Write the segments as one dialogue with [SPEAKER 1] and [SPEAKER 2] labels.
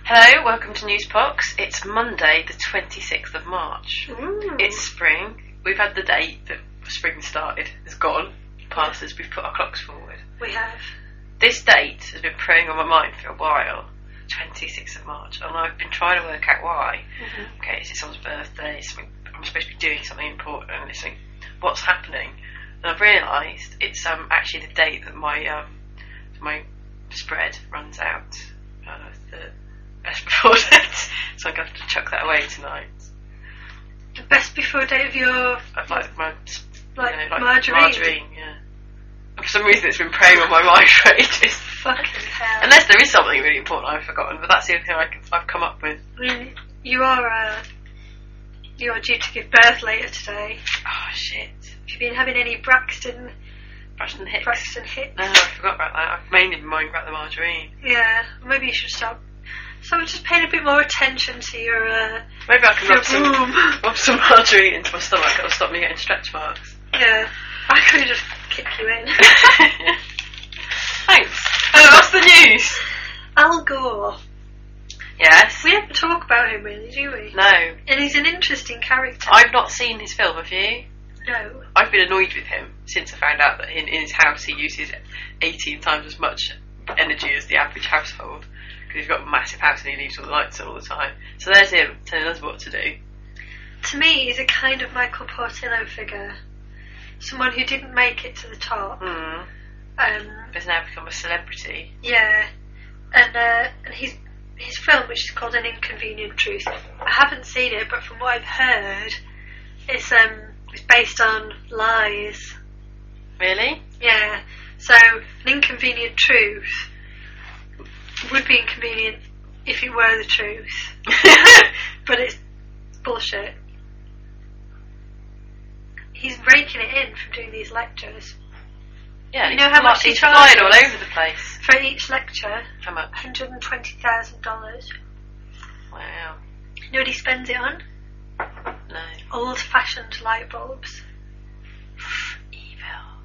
[SPEAKER 1] Hello, welcome to Newsbox. It's Monday, the 26th of March.
[SPEAKER 2] Ooh.
[SPEAKER 1] It's spring. We've had the date that spring started. It's gone. Past us. We've put our clocks forward.
[SPEAKER 2] We have.
[SPEAKER 1] This date has been preying on my mind for a while. 26th of March. And I've been trying to work out why.
[SPEAKER 2] Mm-hmm.
[SPEAKER 1] Okay, it's someone's birthday. I'm supposed to be doing something important. It's like, what's happening? And I've realised it's actually the date that my spread runs out. The best before date. So I'm going to have to chuck that away tonight.
[SPEAKER 2] The best before date of your...
[SPEAKER 1] I've like
[SPEAKER 2] margarine,
[SPEAKER 1] yeah. For some reason it's been preying on my mind for ages.
[SPEAKER 2] Fucking hell.
[SPEAKER 1] Unless there is something really important I've forgotten, but that's the only thing I've come up with.
[SPEAKER 2] I mean, you are due to give birth later today.
[SPEAKER 1] Oh shit.
[SPEAKER 2] Have you been having any Braxton
[SPEAKER 1] Hicks?
[SPEAKER 2] Braxton Hicks?
[SPEAKER 1] No, I forgot about that. I've mainly been minding about the margarine.
[SPEAKER 2] Yeah, maybe you should stop. So just paying a bit more attention to your
[SPEAKER 1] maybe I can rub some margarine into my stomach. It'll stop me getting stretch marks.
[SPEAKER 2] Yeah, I could just kick you in.
[SPEAKER 1] Thanks. What's the news?
[SPEAKER 2] Al Gore.
[SPEAKER 1] Yes.
[SPEAKER 2] We don't talk about him really, do we?
[SPEAKER 1] No.
[SPEAKER 2] And he's an interesting character.
[SPEAKER 1] I've not seen his film, have you?
[SPEAKER 2] No.
[SPEAKER 1] I've been annoyed with him since I found out that in his house he uses 18 times as much energy as the average household. Because he's got a massive house and he leaves all the lights on all the time. So there's him telling us what to do.
[SPEAKER 2] To me, he's a kind of Michael Portillo figure. Someone who didn't make it to the top.
[SPEAKER 1] Has now become a celebrity.
[SPEAKER 2] Yeah. And his film, which is called An Inconvenient Truth, I haven't seen it, but from what I've heard, it's based on lies.
[SPEAKER 1] Really?
[SPEAKER 2] Yeah. So, An Inconvenient Truth would be inconvenient if it were the truth. But it's bullshit. He's raking it in from doing these lectures.
[SPEAKER 1] Yeah,
[SPEAKER 2] you know how much
[SPEAKER 1] he's flying all over the place.
[SPEAKER 2] For each lecture?
[SPEAKER 1] How much?
[SPEAKER 2] $120,000.
[SPEAKER 1] Wow.
[SPEAKER 2] You know what he spends it on?
[SPEAKER 1] No.
[SPEAKER 2] Old-fashioned light bulbs.
[SPEAKER 1] Evil.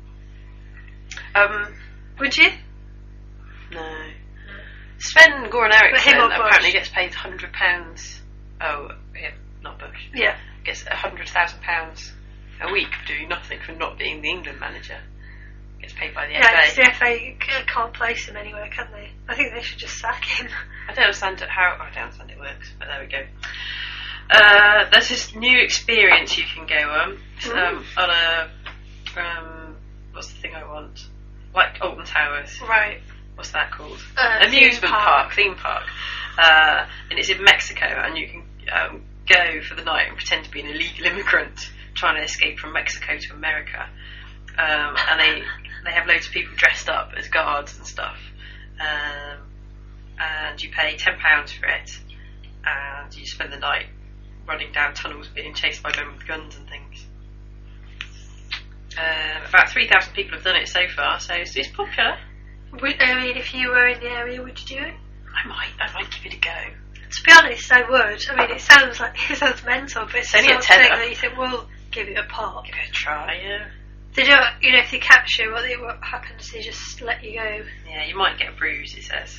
[SPEAKER 2] Would you?
[SPEAKER 1] No. Sven Goran Eriksson apparently gets paid £100. Oh, yeah, not Bush.
[SPEAKER 2] Yeah.
[SPEAKER 1] Gets £100,000 a week for doing nothing, for not being the England manager. Gets paid by the FA.
[SPEAKER 2] Yeah, the FA can't place him anywhere, can they? I think they should just sack him.
[SPEAKER 1] I don't understand it works, but there we go. There's this new experience you can go on. On a what's the thing I want? Like Alton Towers.
[SPEAKER 2] Right.
[SPEAKER 1] What's that called?
[SPEAKER 2] Amusement
[SPEAKER 1] theme park. And it's in Mexico, and you can go for the night and pretend to be an illegal immigrant trying to escape from Mexico to America. And they have loads of people dressed up as guards and stuff. And you pay £10 for it, and you spend the night running down tunnels being chased by men with guns and things. About 3,000 people have done it so far, so it's popular.
[SPEAKER 2] I mean, if you were in the area, would you do it?
[SPEAKER 1] I might give it a go.
[SPEAKER 2] To be honest, I would. I mean, it sounds mental, but it's
[SPEAKER 1] only
[SPEAKER 2] the
[SPEAKER 1] a
[SPEAKER 2] sort of thing
[SPEAKER 1] tenner.
[SPEAKER 2] that you think, well, give it a pop.
[SPEAKER 1] Give it a try, yeah.
[SPEAKER 2] They don't, if they catch you, what happens? They just let you go.
[SPEAKER 1] Yeah, you might get a bruise, it says.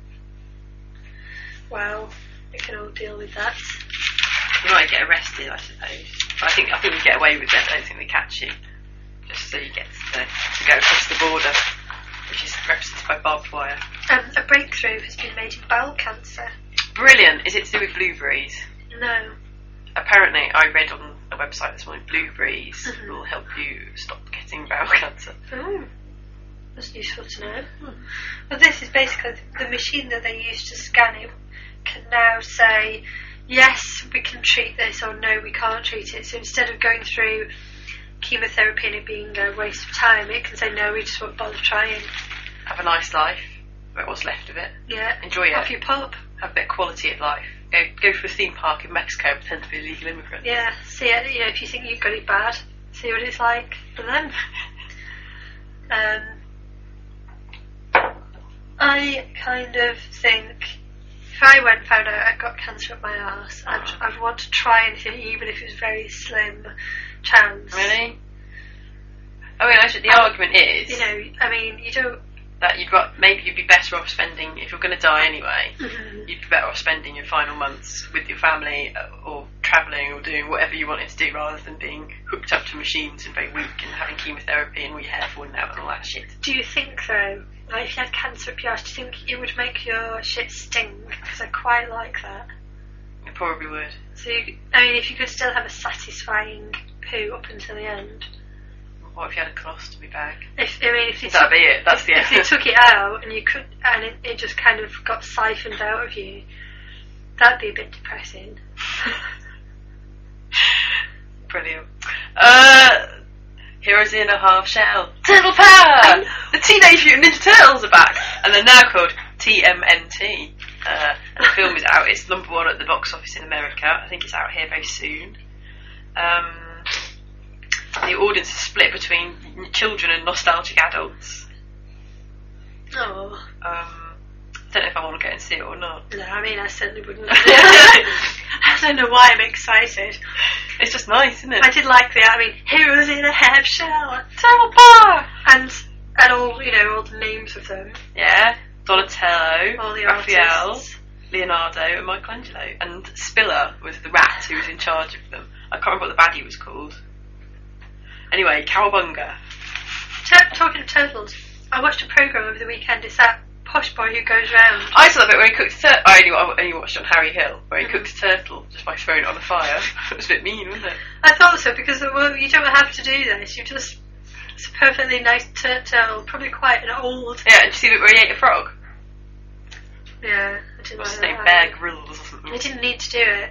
[SPEAKER 2] Well, we can all deal with that.
[SPEAKER 1] You might get arrested, I suppose. But I think you get away with it. I don't think they catch you. Just so you get to go across the border, which is represented by barbed wire.
[SPEAKER 2] A breakthrough has been made in bowel cancer.
[SPEAKER 1] Brilliant. Is it to do with blueberries?
[SPEAKER 2] No.
[SPEAKER 1] Apparently, I read on a website this morning, blueberries will help you stop getting bowel cancer.
[SPEAKER 2] Oh, that's useful to know. But this is basically the machine that they use to scan it can now say, yes, we can treat this, or no, we can't treat it. So instead of going through chemotherapy and it being a waste of time, it can say, no, we just won't bother trying.
[SPEAKER 1] Have a nice life, about what's left of it.
[SPEAKER 2] Yeah.
[SPEAKER 1] Enjoy it.
[SPEAKER 2] Off you pop.
[SPEAKER 1] Have a bit of quality of life. Go to a theme park in Mexico and pretend to be a legal immigrant.
[SPEAKER 2] Yeah, see it, if you think you've got it bad, see what it's like for them. I kind of think if I found out I got cancer up my arse, I'd want to try anything, even if it was very slim chance.
[SPEAKER 1] Really? I mean, actually, the argument is...
[SPEAKER 2] You don't...
[SPEAKER 1] that maybe you'd be better off spending, if you're going to die anyway, you'd be better off spending your final months with your family or travelling or doing whatever you wanted to do rather than being hooked up to machines and very weak and having chemotherapy and all your hair falling out and all that shit.
[SPEAKER 2] Do you think though, like if you had cancer up your arse, do you think it would make your shit sting? Because I quite like that.
[SPEAKER 1] It probably would.
[SPEAKER 2] So, if you could still have a satisfying poo up until the end.
[SPEAKER 1] What if you had a colostomy bag?
[SPEAKER 2] That'd
[SPEAKER 1] be it. That's the end.
[SPEAKER 2] If you took it out and it just kind of got siphoned out of you, that'd be a bit depressing.
[SPEAKER 1] Brilliant. Heroes in a Half Shell. Turtle Power! The Teenage Mutant Ninja Turtles are back, and they're now called TMNT. The film is out. It's number 1 at the box office in America. I think it's out here very soon. The audience is split between children and nostalgic adults.
[SPEAKER 2] Oh.
[SPEAKER 1] I don't know if I want to go and see it or not.
[SPEAKER 2] No, I certainly wouldn't. I don't know why I'm excited.
[SPEAKER 1] It's just nice, isn't it?
[SPEAKER 2] I did like Heroes in a Half Shell,
[SPEAKER 1] Turtle Power,
[SPEAKER 2] and all all the names of them.
[SPEAKER 1] Yeah, Donatello,
[SPEAKER 2] all the
[SPEAKER 1] Raphael,
[SPEAKER 2] artists.
[SPEAKER 1] Leonardo, and Michelangelo, and Spiller was the rat who was in charge of them. I can't remember what the baddie was called. Anyway, Cowabunga.
[SPEAKER 2] Talking of turtles, I watched a programme over the weekend. It's that posh boy who goes round.
[SPEAKER 1] I saw that bit where he cooked a turtle. I only watched it on Harry Hill, where he cooked a turtle just by throwing it on a fire. It was a bit mean, wasn't it?
[SPEAKER 2] I thought so, because you don't have to do this. It's a perfectly nice turtle, probably quite an old.
[SPEAKER 1] Yeah, and did you see the bit where he ate a frog?
[SPEAKER 2] Yeah, I didn't
[SPEAKER 1] What's his
[SPEAKER 2] like
[SPEAKER 1] name?
[SPEAKER 2] that.
[SPEAKER 1] Bear Grylls or something.
[SPEAKER 2] He didn't need to do it.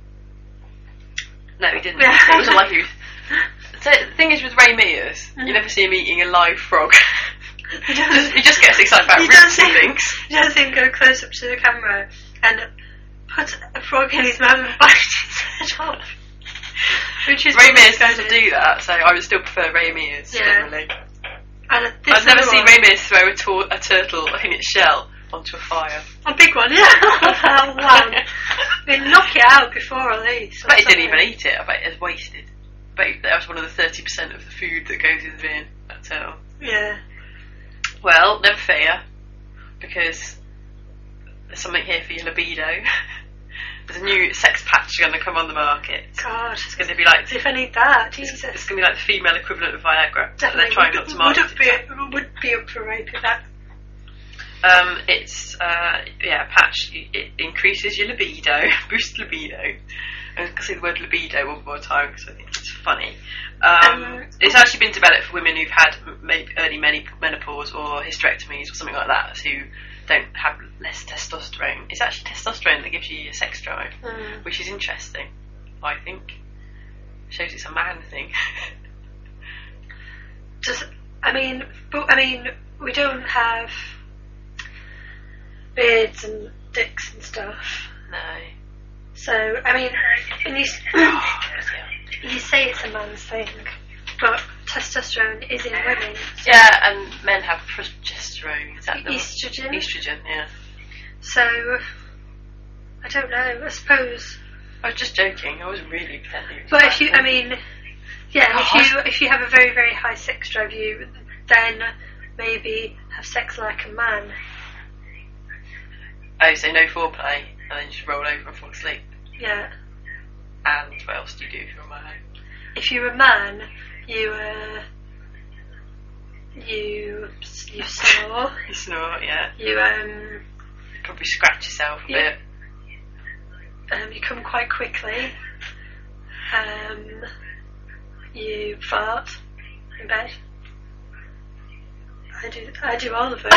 [SPEAKER 1] No, he didn't.
[SPEAKER 2] Yeah.
[SPEAKER 1] It wasn't like he was. So, the thing is with Ray Mears, you never see him eating a live frog. he just gets excited about roots and things.
[SPEAKER 2] He does him go close up to the camera and put a frog in his mouth and bite his head off.
[SPEAKER 1] Ray Mears doesn't do that, so I would still prefer Ray Mears generally.
[SPEAKER 2] And
[SPEAKER 1] I've never seen Ray Mears throw a turtle in its shell onto a fire.
[SPEAKER 2] A big one, yeah. Oh, wow. They knock it out before at least.
[SPEAKER 1] I bet he didn't even eat it. I bet it was wasted. But that was one of the 30% of the food that goes in the bin. That turtle.
[SPEAKER 2] Yeah.
[SPEAKER 1] Well, never fear, because there's something here for your libido. There's a new sex patch going to come on the market.
[SPEAKER 2] God,
[SPEAKER 1] it's going to be like.
[SPEAKER 2] If I need that, Jesus.
[SPEAKER 1] It's going to be like the female equivalent of Viagra.
[SPEAKER 2] Definitely.
[SPEAKER 1] They're trying not to market it.
[SPEAKER 2] Would be up for rape if that.
[SPEAKER 1] It's a patch. It increases your libido, boosts libido. I'm going to say the word libido one more time because I think it's funny. It's actually been developed for women who've had maybe early menopause or hysterectomies or something like that, who don't have less testosterone. It's actually testosterone that gives you your sex drive, which is interesting, I think. Shows it's a man thing.
[SPEAKER 2] We don't have beards and dicks and stuff.
[SPEAKER 1] No.
[SPEAKER 2] So, you say it's a man's thing, but testosterone is in women. So
[SPEAKER 1] yeah, and men have progesterone. Is that
[SPEAKER 2] estrogen?
[SPEAKER 1] Estrogen, yeah.
[SPEAKER 2] So, I don't know, I suppose.
[SPEAKER 1] I was just joking, I wasn't really pretending.
[SPEAKER 2] But if you have a very, very high sex drive, you then maybe have sex like a man.
[SPEAKER 1] Oh, so no foreplay, and then just roll over and fall asleep.
[SPEAKER 2] Yeah.
[SPEAKER 1] And what else do you do if you're a man?
[SPEAKER 2] If you're a man, you snore.
[SPEAKER 1] You snore, yeah.
[SPEAKER 2] You
[SPEAKER 1] probably scratch yourself a bit.
[SPEAKER 2] You come quite quickly. You fart in bed. I do all of it.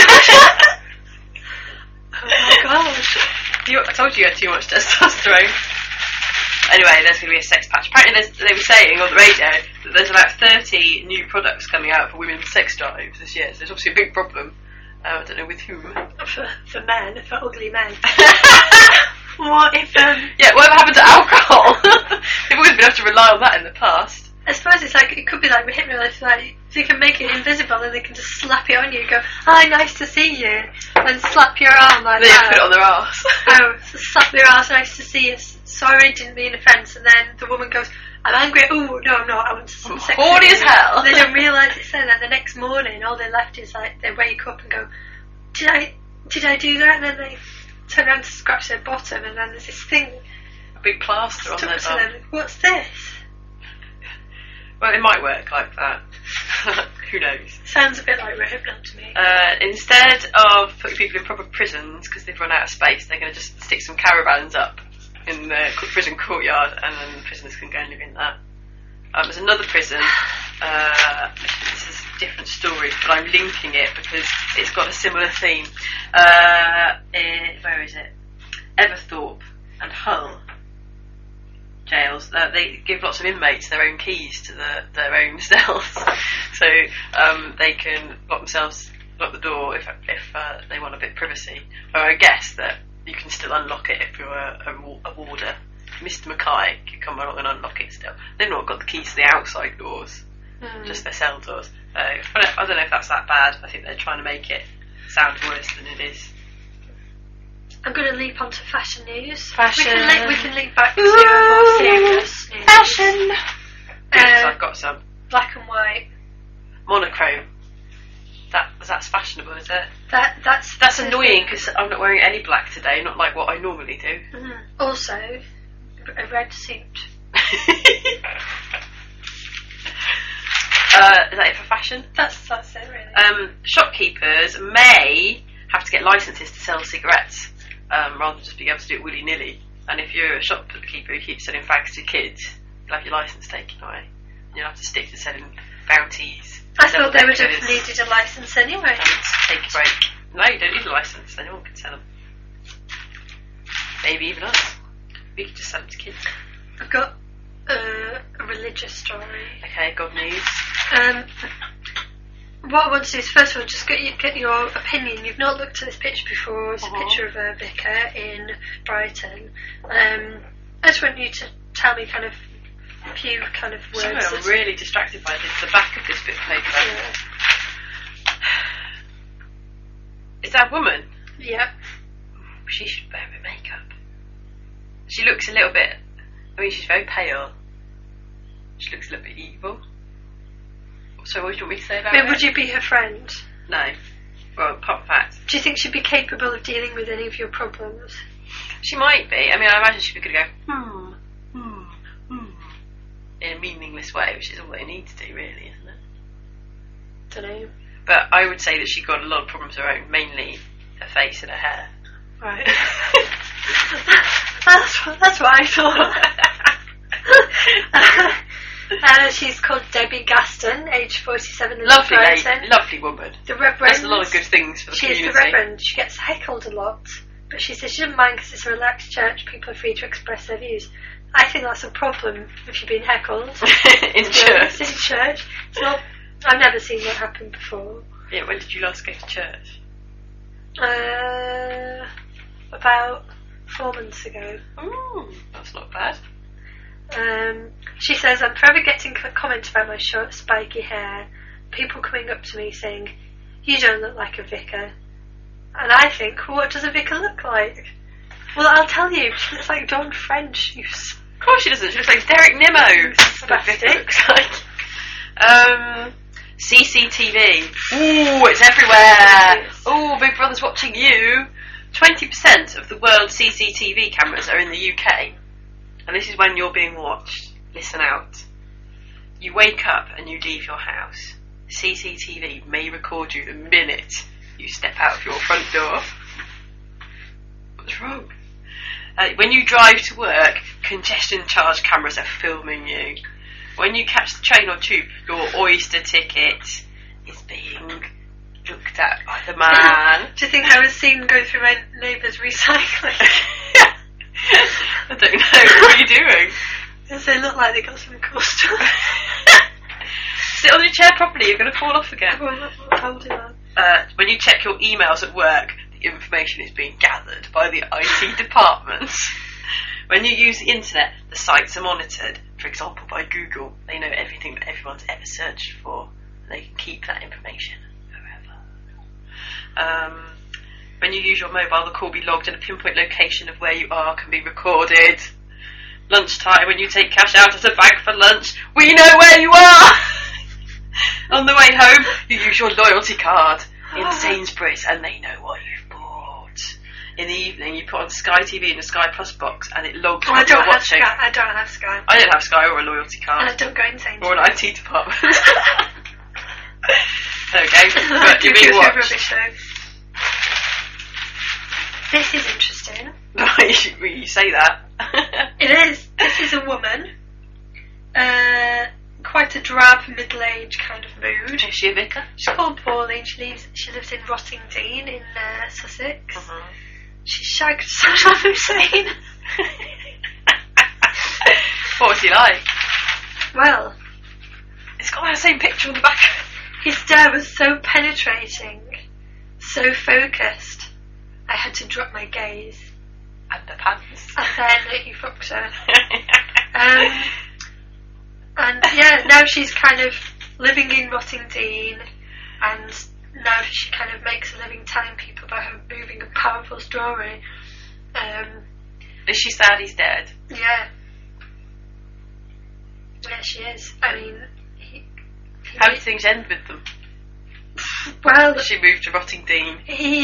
[SPEAKER 2] Oh my gosh.
[SPEAKER 1] I told you had too much testosterone. Anyway, there's going to be a sex patch. Apparently they were saying on the radio that there's about 30 new products coming out for women's sex drives this year, so it's obviously a big problem. I don't know with whom.
[SPEAKER 2] For men, for ugly men. What if
[SPEAKER 1] whatever happened to alcohol? They've always been able to rely on that in the past.
[SPEAKER 2] I suppose it could be like with hypnosis, like if you can make it invisible and they can just slap it on you and go, hi, nice to see you, and slap your arm like
[SPEAKER 1] then
[SPEAKER 2] that.
[SPEAKER 1] They put it on their arse.
[SPEAKER 2] Oh, so slap your arse, nice to see you, sorry, didn't mean offence. And then the woman goes, I'm angry. Oh, no, I'm not. I want to
[SPEAKER 1] I'm horny as hell.
[SPEAKER 2] And they don't realise it's then. And the next morning, all they're left is like, they wake up and go, did I do that? And then they turn around to scratch their bottom, and then there's this thing.
[SPEAKER 1] A big plaster on their bum.
[SPEAKER 2] What's this?
[SPEAKER 1] Well, it might work like that. Who knows?
[SPEAKER 2] Sounds a bit like Rohypnol to me.
[SPEAKER 1] Instead of putting people in proper prisons because they've run out of space, they're going to just stick some caravans up in the prison courtyard, and then the prisoners can go and live in that. There's another prison. This is a different story, but I'm linking it because it's got a similar theme. Where is it? Everthorpe and Hull jails. They give lots of inmates their own keys to their own cells, so they can lock the door if they want a bit of privacy. Or I guess that you can still unlock it if you're a warder. Mr. Mackay can come along and unlock it still. They've not got the keys to the outside doors, just their cell doors. I don't know if that's that bad. I think they're trying to make it sound worse than it is.
[SPEAKER 2] I'm going to leap onto fashion news.
[SPEAKER 1] Fashion.
[SPEAKER 2] We can link back to more serious news.
[SPEAKER 1] Fashion. Yes, I've got some.
[SPEAKER 2] Black and white.
[SPEAKER 1] Monochrome. That's fashionable, is it?
[SPEAKER 2] That's
[SPEAKER 1] annoying because I'm not wearing any black today, not like what I normally do.
[SPEAKER 2] Also, a red suit.
[SPEAKER 1] Is that it for fashion?
[SPEAKER 2] That's it, really.
[SPEAKER 1] Shopkeepers may have to get licenses to sell cigarettes rather than just being able to do it willy-nilly. And if you're a shopkeeper who keeps selling fags to kids, you'll have your licence taken away. And you'll have to stick to selling bounties.
[SPEAKER 2] I thought they would have needed a licence anyway.
[SPEAKER 1] Take a break. No, you don't need a licence. Anyone can sell them. Maybe even us. We could just sell them to kids.
[SPEAKER 2] I've got a religious story.
[SPEAKER 1] Okay, God news.
[SPEAKER 2] What I want to do is first of all just get your opinion. You've not looked at this picture before. It's a picture of a vicar in Brighton. I just want you to tell me kind of a few kind of words.
[SPEAKER 1] Sorry, I'm really distracted by the back of this bit of paper.
[SPEAKER 2] Yeah.
[SPEAKER 1] Is that a woman?
[SPEAKER 2] Yeah.
[SPEAKER 1] She should wear a bit of makeup. She looks a little bit... I mean, she's very pale. She looks a little bit evil. So what do you want me to say about her?
[SPEAKER 2] Would you be her friend?
[SPEAKER 1] No. Well, apart from that.
[SPEAKER 2] Do you think she'd be capable of dealing with any of your problems?
[SPEAKER 1] She might be. I mean, I imagine she'd be good to go, in a meaningless way, which is all they need to do, really, isn't it?
[SPEAKER 2] Don't know.
[SPEAKER 1] But I would say that she's got a lot of problems of her own, mainly her face and her hair.
[SPEAKER 2] Right. that's what I thought. She's called Debbie Gaston, age 47 in
[SPEAKER 1] Lovely
[SPEAKER 2] Brighton.
[SPEAKER 1] lady, lovely woman.
[SPEAKER 2] The Reverend.
[SPEAKER 1] Does a lot of good things for the community.
[SPEAKER 2] She's the Reverend. She gets heckled a lot, but she says she doesn't mind because it's a relaxed church. People are free to express their views. I think that's a problem if you're being heckled
[SPEAKER 1] in church.
[SPEAKER 2] In church, it's not. I've never seen that happen before.
[SPEAKER 1] Yeah, when did you last go to church?
[SPEAKER 2] About 4 months ago.
[SPEAKER 1] Ooh, that's not bad.
[SPEAKER 2] She says, I'm forever getting comments about my short, spiky hair. People coming up to me saying, you don't look like a vicar. And I think, what does a vicar look like? Well, I'll tell you, she looks like Dawn French.
[SPEAKER 1] Of course she doesn't. She looks like Derek Nimmo. That's what a vicar looks like. CCTV. Ooh, it's everywhere. Ooh, Big Brother's watching you. 20% of the world's CCTV cameras are in the UK. And this is when you're being watched. Listen out. You wake up and you leave your house. CCTV may record you the minute you step out of your front door. What's wrong? When you drive to work, congestion charge cameras are filming you. When you catch the train or tube, your Oyster ticket is being looked at by the man.
[SPEAKER 2] Do you think I was seen go through my neighbour's recycling?
[SPEAKER 1] I don't know. What are you doing?
[SPEAKER 2] Because they look like they got some cool stuff.
[SPEAKER 1] Sit on your chair properly, you're going to fall off again.
[SPEAKER 2] I'll do that.
[SPEAKER 1] When you check your emails at work, the information is being gathered by the IT departments. When you use the internet, the sites are monitored. For example, by Google. They know everything that everyone's ever searched for. And they can keep that information forever. When you use your mobile, the call will be logged and a pinpoint location of where you are can be recorded. lunchtime when you take cash out of the bank for lunch, we know where you are. On the way home, you use your loyalty card in Sainsbury's and they know what you've bought. In the evening, you put on Sky TV in the Sky Plus box and it logs what you're watching.
[SPEAKER 2] I don't have Sky.
[SPEAKER 1] I don't have Sky or a loyalty card.
[SPEAKER 2] And I don't go in Sainsbury's.
[SPEAKER 1] Or an IT department. There we go. But you're being watched.
[SPEAKER 2] Rubbish, though. This is interesting.
[SPEAKER 1] You say that.
[SPEAKER 2] It is. This is a woman. Quite a drab, middle-aged kind of mood.
[SPEAKER 1] Is she a vicar?
[SPEAKER 2] She's called Pauline. She lives in Rottingdean in Sussex. She shagged Saddam Hussein.
[SPEAKER 1] What was he like?
[SPEAKER 2] Well,
[SPEAKER 1] it's got that same picture on the back.
[SPEAKER 2] His stare was so penetrating, so focused, I had to drop my gaze.
[SPEAKER 1] Underpants.
[SPEAKER 2] And then he fucked her. And yeah, now she's kind of living in Rottingdean, and now she kind of makes a living telling people about her moving and powerful story.
[SPEAKER 1] Is she sad he's dead?
[SPEAKER 2] Yeah. Yeah, she is. I mean,
[SPEAKER 1] how do things end with them?
[SPEAKER 2] Well,
[SPEAKER 1] she moved to Rottingdean.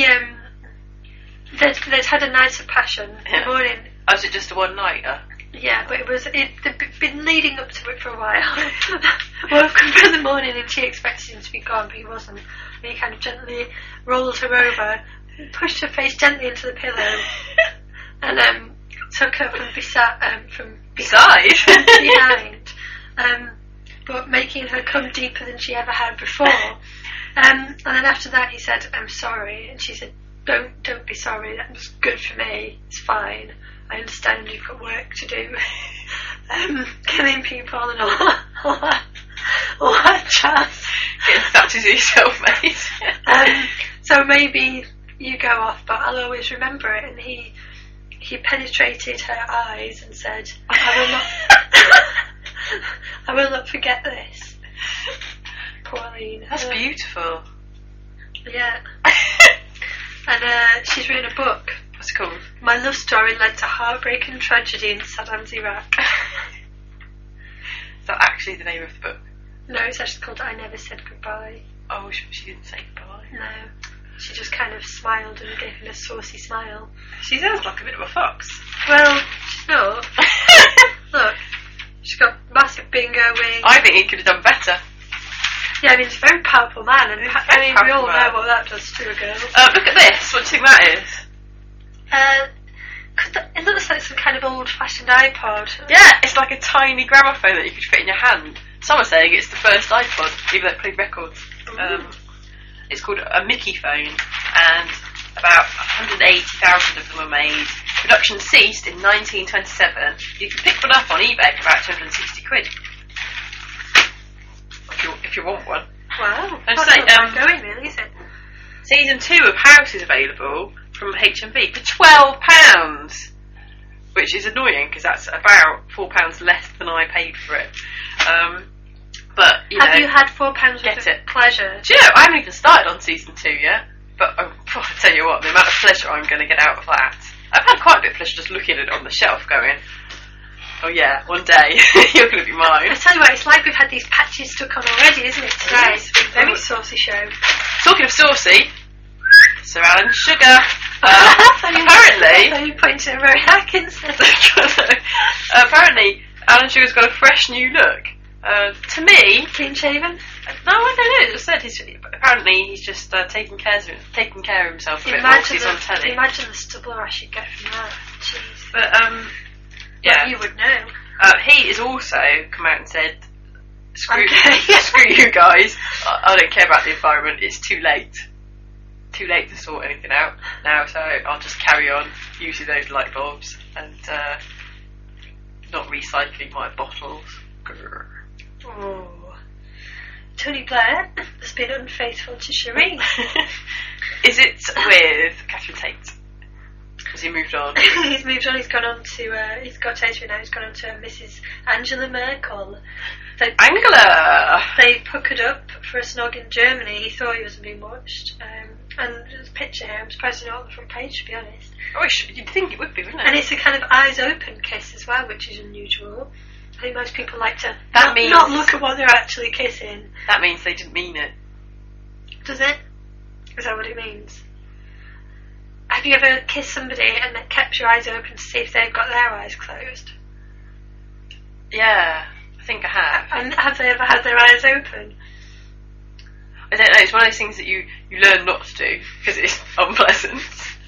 [SPEAKER 2] They'd had a night of passion in the morning.
[SPEAKER 1] Oh, was it just a one-nighter?
[SPEAKER 2] Yeah, but they'd been leading up to it for a while. Woke up in the morning and she expected him to be gone, but he wasn't. And he kind of gently rolled her over, pushed her face gently into the pillow, and took her from behind, but making her come deeper than she ever had before. And then after that, he said, "I'm sorry," and she said, "Don't be sorry. That was good for me. It's fine. I understand you've got work to do, killing people and all that jazz."
[SPEAKER 1] Getting statues of yourself, mate.
[SPEAKER 2] So maybe you go off, but I'll always remember it. And he penetrated her eyes and said, I will not forget this. Pauline.
[SPEAKER 1] That's beautiful.
[SPEAKER 2] Yeah. And she's written a book.
[SPEAKER 1] What's it called?
[SPEAKER 2] My love story led to heartbreak and tragedy in Saddam's Iraq.
[SPEAKER 1] Is that actually the name of the book?
[SPEAKER 2] No, it's actually called I Never Said Goodbye.
[SPEAKER 1] Oh, she didn't say goodbye.
[SPEAKER 2] No. She just kind of smiled and gave him a saucy smile.
[SPEAKER 1] She sounds like a bit of a fox.
[SPEAKER 2] Well, she's not. Look, she's got massive bingo wings.
[SPEAKER 1] I think he could have done better.
[SPEAKER 2] Yeah, I mean, he's a very powerful man, and we all know what that does to a girl.
[SPEAKER 1] Look at this. What do you think that is?
[SPEAKER 2] It looks like some kind of old-fashioned iPod.
[SPEAKER 1] Yeah, it's like a tiny gramophone that you could fit in your hand. Some are saying it's the first iPod, even though it played records. It's called a Mickey phone, and about 180,000 of them were made. Production ceased in 1927. You can pick one up on eBay for about 260 quid. If you want one.
[SPEAKER 2] Wow.
[SPEAKER 1] That's
[SPEAKER 2] not going, really, is it?
[SPEAKER 1] Season 2 of House is available from HMV for £12, which is annoying because that's about £4 less than I paid for it. But
[SPEAKER 2] have you had £4 worth of pleasure?
[SPEAKER 1] Do you know, I haven't even started on season 2 yet. But I tell you what, the amount of pleasure I'm going to get out of that. I've had quite a bit of pleasure just looking at it on the shelf, going, "Oh yeah, one day you're going to be mine."
[SPEAKER 2] I tell you what, it's like we've had these patches stuck on already, isn't it? Today, it's been a very saucy show.
[SPEAKER 1] Talking of saucy, Sir Alan Sugar. Apparently,
[SPEAKER 2] you pointed at Rowan Atkinson.
[SPEAKER 1] Apparently, Alan Sugar's got a fresh new look. To me,
[SPEAKER 2] clean shaven.
[SPEAKER 1] No, I don't know. It said apparently he's just taking care of himself a bit more 'cause he's on telly.
[SPEAKER 2] Imagine the stubble I should get from that. Jeez.
[SPEAKER 1] But yeah,
[SPEAKER 2] well, you would know.
[SPEAKER 1] He has also come out and said, "Screw you guys. I don't care about the environment. It's too late. Too late to sort anything out now. So I'll just carry on using those light bulbs and not recycling my bottles." Grr.
[SPEAKER 2] Oh. Tony Blair has been unfaithful to Cherie.
[SPEAKER 1] Is it with Catherine Tate? Has he moved on?
[SPEAKER 2] He's moved on. He's gone on to. He's got Tater now. He's gone on to Mrs. Angela Merkel.
[SPEAKER 1] Angela!
[SPEAKER 2] They puckered up for a snog in Germany. He thought he wasn't being watched. And there's a picture here. I'm surprised it's not on the front page, to be honest.
[SPEAKER 1] Oh, you'd think it would be, wouldn't it?
[SPEAKER 2] And it's a kind of eyes open kiss as well, which is unusual. I think most people like to
[SPEAKER 1] means
[SPEAKER 2] not look at what they're actually kissing.
[SPEAKER 1] That means they didn't mean it.
[SPEAKER 2] Does it? Is that what it means? Have you ever kissed somebody and then kept your eyes open to see if they've got their eyes closed?
[SPEAKER 1] Yeah, I think I have.
[SPEAKER 2] And have they ever had their eyes open?
[SPEAKER 1] I don't know, it's one of those things that you learn not to do because it's unpleasant.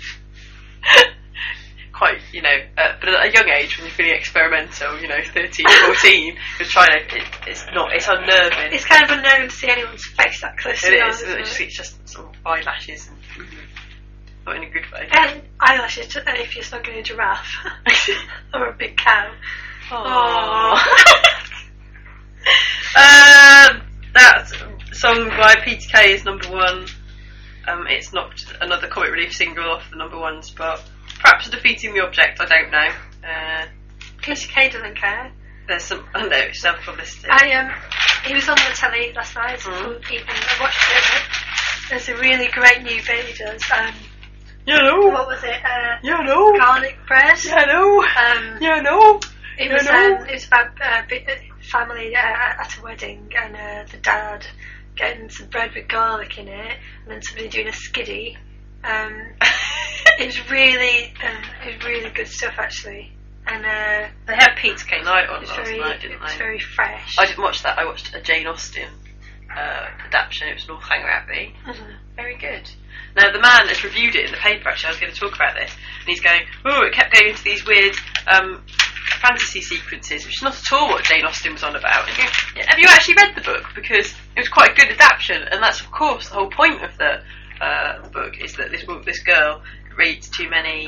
[SPEAKER 1] Quite, but at a young age when you're feeling experimental, 13, 14, you're trying to, it's unnerving.
[SPEAKER 2] It's kind of unnerving to see anyone's face that close to yours.
[SPEAKER 1] It's just sort of eyelashes and not in a good way.
[SPEAKER 2] And eyelashes if you're snuggling a giraffe or a big cow.
[SPEAKER 1] Aww. That song by Peter Kay is number 1. It's knocked another Comic Relief single off the number 1 spot. Perhaps defeating the object, I don't know.
[SPEAKER 2] Peter Kay doesn't care.
[SPEAKER 1] There's some, I don't know, self-publicity.
[SPEAKER 2] He was on the telly last night, full evening. I watched it. There's a really great new bit he does. What was it? Garlic bread. It was about a family at a wedding, and the dad getting some bread with garlic in it, and then somebody doing a skiddy. It's really good stuff, actually. And
[SPEAKER 1] they had Peter Kay Night on last night, didn't they?
[SPEAKER 2] It's very fresh.
[SPEAKER 1] I didn't watch that. I watched a Jane Austen adaptation. It was Northanger Abbey. Very good. Now, the man has reviewed it in the paper, actually. I was going to talk about this. And he's going, it kept going into these weird fantasy sequences, which is not at all what Jane Austen was on about. And have you actually read the book? Because it was quite a good adaptation, and that's, of course, the whole point of the book, is that this girl reads too many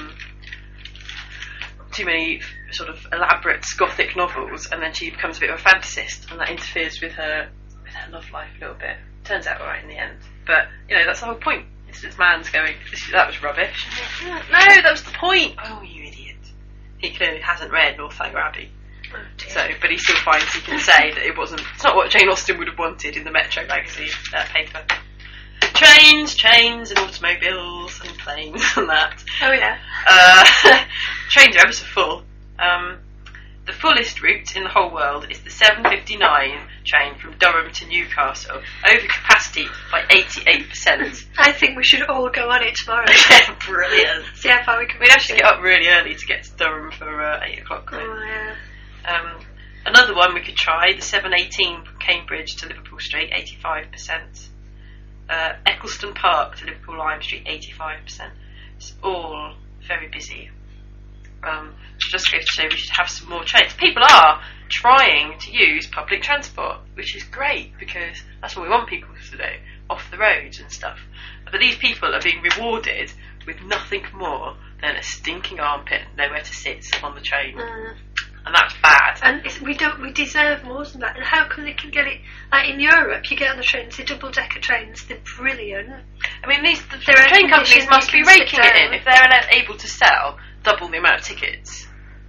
[SPEAKER 1] sort of elaborate Gothic novels, and then she becomes a bit of a fantasist, and that interferes with her love life a little bit. Turns out alright in the end. But, that's the whole point. It's this man's going, that was rubbish. No, that was the point. Oh, you idiot. He clearly hasn't read Northanger Abbey.
[SPEAKER 2] Oh, dear.
[SPEAKER 1] So, but he still finds he can say that it's not what Jane Austen would have wanted in the Metro magazine paper. Trains and automobiles and planes and that.
[SPEAKER 2] Oh, yeah.
[SPEAKER 1] Trains are ever so full. The fullest route in the whole world is the 7:59 train from Durham to Newcastle, over capacity by 88%.
[SPEAKER 2] I think we should all go on it tomorrow.
[SPEAKER 1] Yeah, brilliant.
[SPEAKER 2] See how far we can.
[SPEAKER 1] We'd have to get up really early to get to Durham for 8 o'clock. Though.
[SPEAKER 2] Oh, yeah.
[SPEAKER 1] Another one we could try, the 7:18 from Cambridge to Liverpool Street, 85%. Eccleston Park to Liverpool Lime Street, 85%. It's all very busy. Just goes to show we should have some more trains. People are trying to use public transport, which is great because that's what we want people to do, off the roads and stuff. But these people are being rewarded with nothing more than a stinking armpit and nowhere to sit on the train. And that's bad.
[SPEAKER 2] And we deserve more than that. And how come they can get it? Like in Europe, you get on the trains, the double-decker trains, they're brilliant.
[SPEAKER 1] I mean, the train companies must be raking it in if they're able to sell double the amount of tickets.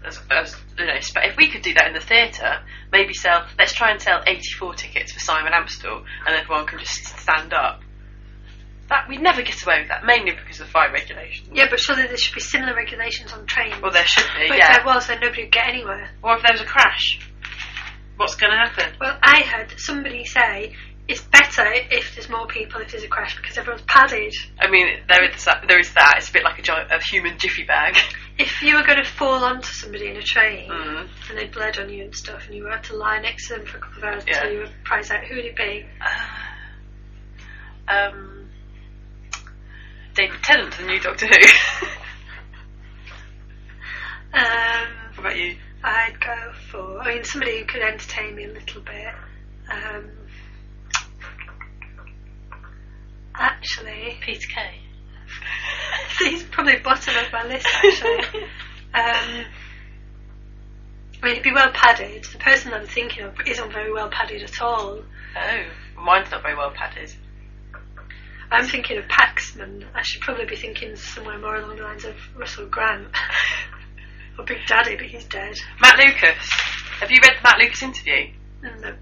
[SPEAKER 1] If we could do that in the theatre, maybe let's try and sell 84 tickets for Simon Amstel, and everyone can just stand up. That we'd never get away with that, mainly because of fire regulations.
[SPEAKER 2] Yeah, but surely there should be similar regulations on trains.
[SPEAKER 1] Well, there should be.
[SPEAKER 2] But
[SPEAKER 1] yeah.
[SPEAKER 2] if there was, then nobody would get anywhere.
[SPEAKER 1] Or if there was a crash, what's going to happen?
[SPEAKER 2] Well, I heard somebody say it's better if there's more people if there's a crash because everyone's padded.
[SPEAKER 1] I mean, there is that. It's a bit like a human jiffy bag.
[SPEAKER 2] If you were going to fall onto somebody in a train and they bled on you and stuff, and you had to lie next to them for a couple of hours until you were prized out, who would it be?
[SPEAKER 1] David Tennant, the new Doctor Who. What about you?
[SPEAKER 2] I'd go for, somebody who could entertain me a little bit. Actually,
[SPEAKER 1] Peter Kay.
[SPEAKER 2] He's probably bottom of my list, actually. He'd be well padded. The person I'm thinking of isn't very well padded at all.
[SPEAKER 1] Oh, mine's not very well padded.
[SPEAKER 2] I'm thinking of Paxman. I should probably be thinking somewhere more along the lines of Russell Grant. Or Big Daddy, but he's dead.
[SPEAKER 1] Matt Lucas. Have you read the Matt Lucas interview?
[SPEAKER 2] No.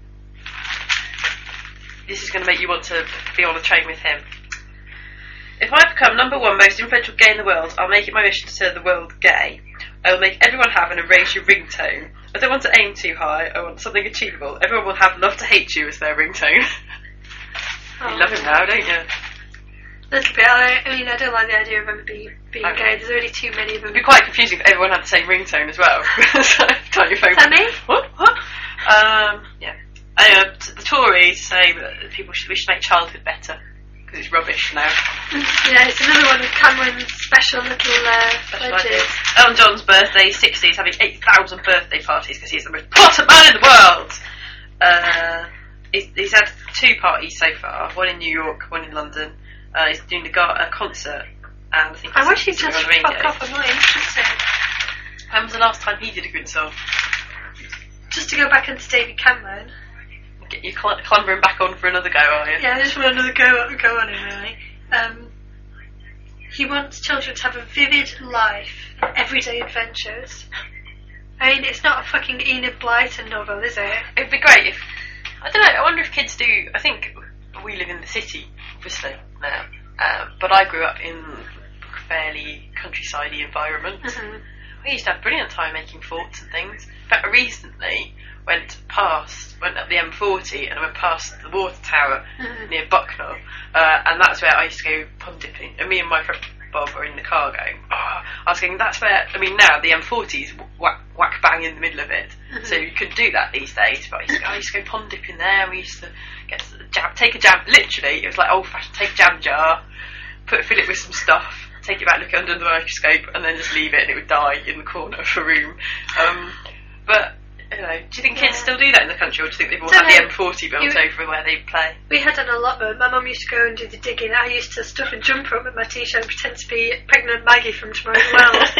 [SPEAKER 1] This is going to make you want to be on a train with him. If I become #1 most influential gay in the world, I'll make it my mission to turn the world gay. I will make everyone have an erasure ringtone. I don't want to aim too high, I want something achievable. Everyone will have Love to Hate You as their ringtone. You love him now, don't you?
[SPEAKER 2] A little bit. I mean, I don't like the idea of him being gay. There's already too many of them.
[SPEAKER 1] It'd be quite confusing if everyone had the same ringtone as well. Can't you phone?
[SPEAKER 2] Is that me?
[SPEAKER 1] What? Yeah. The Tories say that we should make childhood better because it's rubbish now.
[SPEAKER 2] Yeah, it's another one of Cameron's special little pledges.
[SPEAKER 1] Elton John's birthday, 60. He's having 8,000 birthday parties because he's the most important man in the world. He's had 2 parties so far, one in New York, one in London. He's doing a concert, and I
[SPEAKER 2] wish he'd just fuck off. I'm not interested.
[SPEAKER 1] When was the last time he did a good song?
[SPEAKER 2] Just to go back into David Cameron.
[SPEAKER 1] You're clambering back on for another go, are you?
[SPEAKER 2] Yeah, I just want another go on him, really. He wants children to have a vivid life, everyday adventures. I mean, it's not a fucking Enid Blyton novel, is it?
[SPEAKER 1] It'd be great if... I don't know, I wonder if kids do... I think we live in the city, obviously, now. But I grew up in a fairly countryside-y environment. Mm-hmm. We used to have a brilliant time making forts and things. But I recently went up the M40 and I went past the water tower near Bucknell, and that's where I used to go pond dipping. And me and my friend Bob were in the car going, I was going, that's where, I mean, now the M40 is whack bang in the middle of it, so you could do that these days. But I used to go pond dipping there. We used to take a jam, literally, it was like old fashioned, take a jam jar, fill it with some stuff, take it back, look it under the microscope, and then just leave it, and it would die in the corner of a room. But you know, do you think kids still do that in the country, or do you think they've all had the M40 built over where they play?
[SPEAKER 2] We had an allotment. My mum used to go and do the digging. I used to stuff a jumper up with my t-shirt and pretend to be pregnant Maggie from Tomorrow's World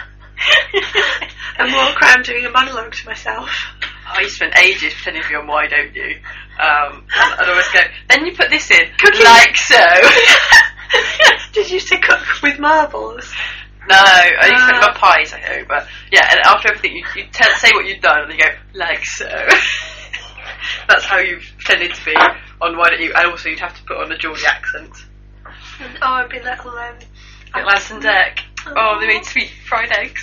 [SPEAKER 2] and walk around doing a monologue to myself.
[SPEAKER 1] I used to spend ages pretending to be on Why Don't You? And I'd always go, then you put this in,
[SPEAKER 2] cooking
[SPEAKER 1] like so.
[SPEAKER 2] Did you say cook with marbles?
[SPEAKER 1] No, I used to think about pies, I know, but yeah, and after everything, you say what you've done, and you go, like so. That's how you've pretended to be on Why Don't You, and also you'd have to put on a Geordie accent.
[SPEAKER 2] I'd be little,
[SPEAKER 1] Lanson Deck. They made sweet fried eggs.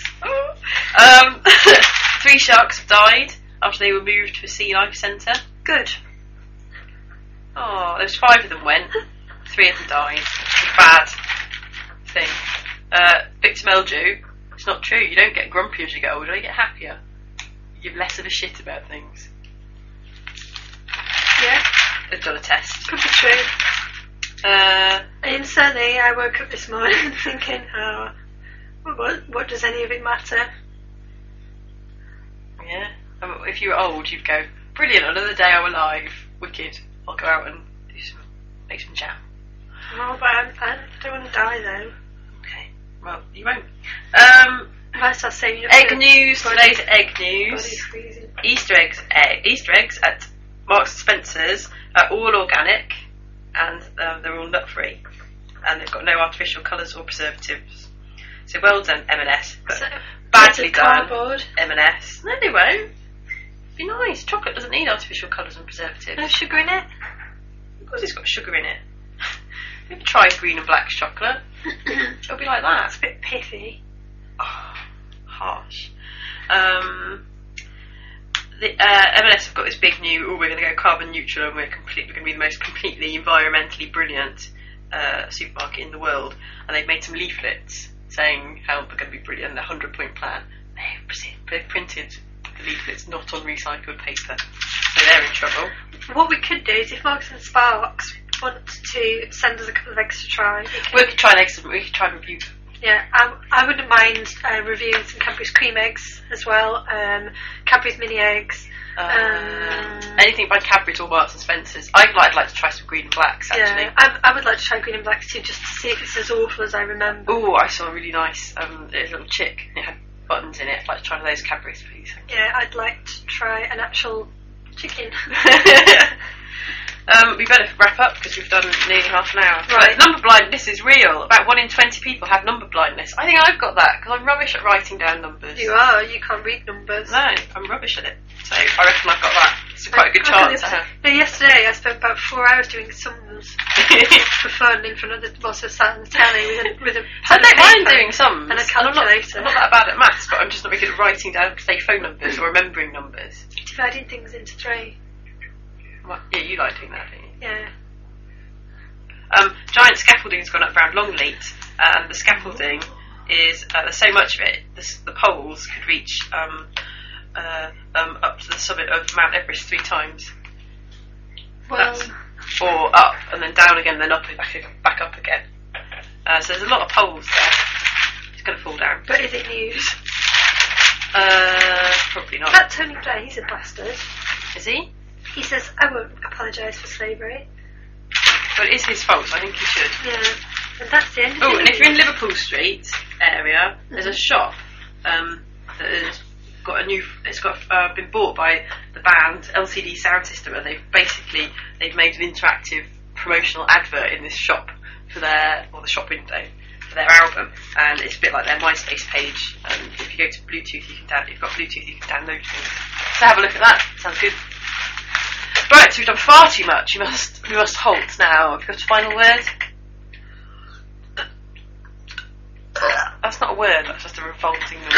[SPEAKER 1] 3 sharks have died after they were moved to a sea life centre.
[SPEAKER 2] Good.
[SPEAKER 1] There's 5 of them went, 3 of them died. It's a bad thing. Victim Eldew, it's not true. You don't get grumpy as you get older, you get happier. You give less of a shit about things.
[SPEAKER 2] Yeah.
[SPEAKER 1] They've done a test.
[SPEAKER 2] Could be true. And certainly I woke up this morning thinking, what does any of it matter?
[SPEAKER 1] Yeah. If you were old, you'd go, brilliant, another day I'm alive, wicked. I'll go out and make some jam.
[SPEAKER 2] Oh, but I don't want to die though.
[SPEAKER 1] Okay. Well, you won't.
[SPEAKER 2] Unless I say
[SPEAKER 1] egg news. Today's egg news. Easter eggs at Marks and Spencer's are all organic, and they're all nut free, and they've got no artificial colours or preservatives. So well done, M&S. But badly done, M&S. No, they won't. Be nice. Chocolate doesn't need artificial colours and preservatives.
[SPEAKER 2] No sugar in it.
[SPEAKER 1] Of course, it's got sugar in it. Maybe try green and black chocolate. It'll be like that.
[SPEAKER 2] It's a bit pithy.
[SPEAKER 1] Oh, harsh. The M&S have got this big new, we're going to go carbon neutral, and we're going to be the most completely environmentally brilliant supermarket in the world. And they've made some leaflets saying how they're going to be brilliant, the 100-point plan. They've printed the leaflets not on recycled paper, so they're in trouble.
[SPEAKER 2] What we could do is, if Marks and Sparks want to send us a couple of eggs to try,
[SPEAKER 1] we could try eggs. We could try and review.
[SPEAKER 2] Yeah, I wouldn't mind reviewing some Cadbury's cream eggs as well. Cadbury's mini eggs.
[SPEAKER 1] Anything by Cadbury's or Marks and Spencer's. I'd like to try some green and blacks actually.
[SPEAKER 2] Yeah, I would like to try green and blacks too, just to see if it's as awful as I remember.
[SPEAKER 1] Oh, I saw a really nice little chick. It had buttons in it. I'd like to try one of those Cadbury's, please.
[SPEAKER 2] Yeah, I'd like to try an actual chicken.
[SPEAKER 1] We better wrap up because we've done nearly half an hour.
[SPEAKER 2] Right.
[SPEAKER 1] Number blindness is real. About 1 in 20 people have number blindness. I think I've got that because I'm rubbish at writing down numbers.
[SPEAKER 2] You are. You can't read numbers.
[SPEAKER 1] No, I'm rubbish at it. So I reckon I've got that. It's quite a good chance.
[SPEAKER 2] Yesterday I spent about 4 hours doing sums for fun in front of the boss of sat on the telly with a
[SPEAKER 1] I don't mind doing sums.
[SPEAKER 2] and a calculator.
[SPEAKER 1] I'm not that bad at maths, but I'm just not very good at writing down, say, phone numbers or remembering numbers.
[SPEAKER 2] Dividing things into 3.
[SPEAKER 1] Well, yeah, you like doing that, don't you?
[SPEAKER 2] Yeah.
[SPEAKER 1] Giant scaffolding's gone up around Longleat, and the scaffolding is there's so much of it. The poles could reach up to the summit of Mount Everest 3 times.
[SPEAKER 2] Well,
[SPEAKER 1] or up and then down again, then up back up again. So there's a lot of poles there. It's going to fall down.
[SPEAKER 2] but is it news?
[SPEAKER 1] Probably not.
[SPEAKER 2] That Tony Blair, he's a bastard.
[SPEAKER 1] Is he?
[SPEAKER 2] He says, I won't apologise for slavery.
[SPEAKER 1] But it is his fault, so I think he should.
[SPEAKER 2] Yeah. And that's the end of
[SPEAKER 1] Oh,
[SPEAKER 2] it.
[SPEAKER 1] and if you're in Liverpool Street area, there's a shop that has got a new. It's got been bought by the band LCD Sound System, and they've made an interactive promotional advert in this shop for the shop window for their album, and it's a bit like their MySpace page. And if you go to Bluetooth, if you've got Bluetooth, you can download things. So have a look at that. Sounds good. Right, so we've done far too much. We must halt now. Have you got a final word? That's not a word. That's just a revolting noise.